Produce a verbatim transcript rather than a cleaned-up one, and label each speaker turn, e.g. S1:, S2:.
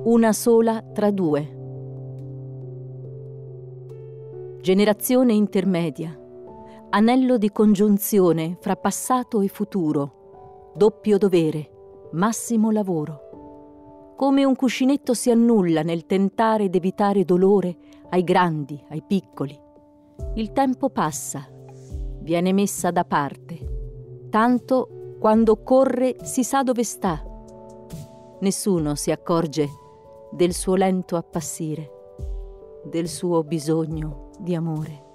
S1: una sola tra due. Generazione intermedia, anello di congiunzione fra passato e futuro, doppio dovere, massimo lavoro. Come un cuscinetto si annulla nel tentare d'evitare dolore ai grandi, ai piccoli. Il tempo passa, viene messa da parte, tanto quando corre si sa dove sta. Nessuno si accorge del suo lento appassire, del suo bisogno di amore.